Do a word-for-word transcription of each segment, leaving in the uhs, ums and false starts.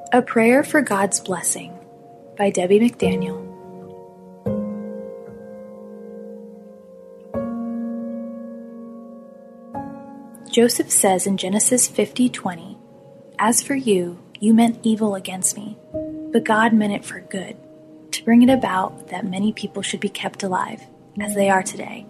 A Prayer for God's Blessing by Debbie McDaniel. Joseph says in Genesis fifty twenty, "As for you, you meant evil against me, but God meant it for good, to bring it about that many people should be kept alive, as they are today."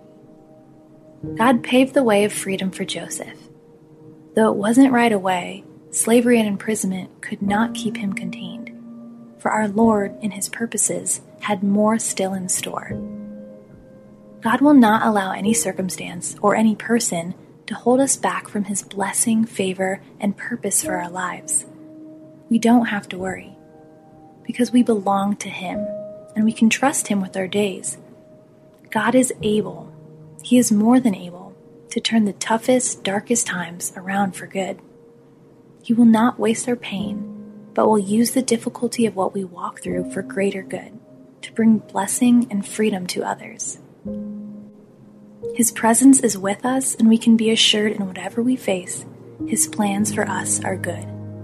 God paved the way of freedom for Joseph. Though it wasn't right away, slavery and imprisonment could not keep him contained, for our Lord, in his purposes, had more still in store. God will not allow any circumstance or any person to hold us back from his blessing, favor, and purpose for our lives. We don't have to worry, because we belong to him, and we can trust him with our days. God is able, he is more than able, to turn the toughest, darkest times around for good. He will not waste our pain, but will use the difficulty of what we walk through for greater good, to bring blessing and freedom to others. His presence is with us, and we can be assured in whatever we face, his plans for us are good.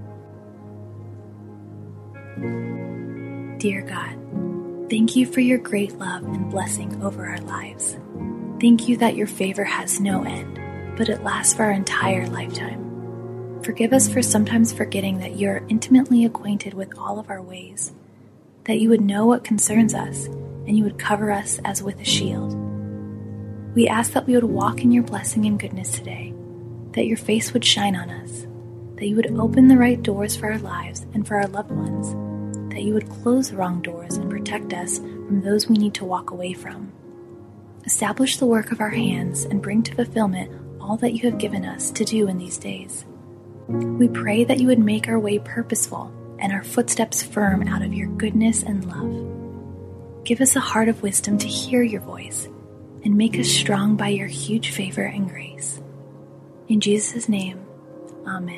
Dear God, thank you for your great love and blessing over our lives. Thank you that your favor has no end, but it lasts for our entire lifetime. Forgive us for sometimes forgetting that you are intimately acquainted with all of our ways, that you would know what concerns us, and you would cover us as with a shield. We ask that we would walk in your blessing and goodness today, that your face would shine on us, that you would open the right doors for our lives and for our loved ones, that you would close the wrong doors and protect us from those we need to walk away from. Establish the work of our hands and bring to fulfillment all that you have given us to do in these days. We pray that you would make our way purposeful and our footsteps firm out of your goodness and love. Give us a heart of wisdom to hear your voice and make us strong by your huge favor and grace. In Jesus' name, amen.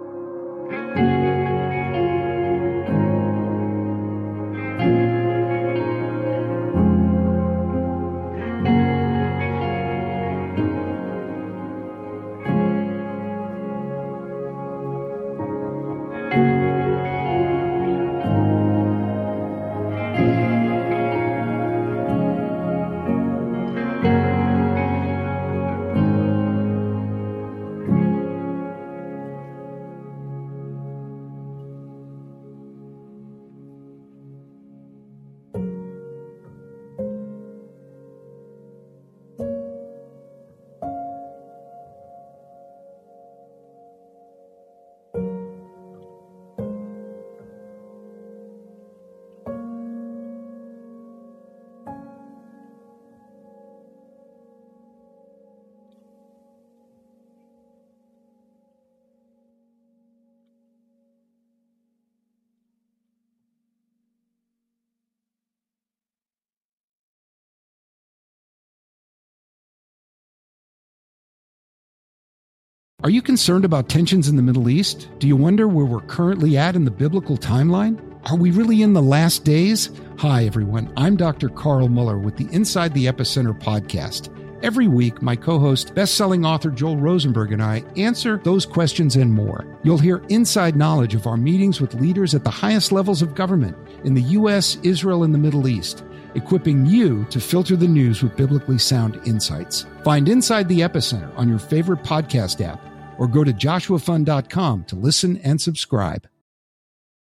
Are you concerned about tensions in the Middle East? Do you wonder where we're currently at in the biblical timeline? Are we really in the last days? Hi, everyone. I'm Doctor Carl Muller with the Inside the Epicenter podcast. Every week, my co-host, best-selling author Joel Rosenberg and I answer those questions and more. You'll hear inside knowledge of our meetings with leaders at the highest levels of government in the U S, Israel, and the Middle East, equipping you to filter the news with biblically sound insights. Find Inside the Epicenter on your favorite podcast app, or go to joshua fund dot com to listen and subscribe.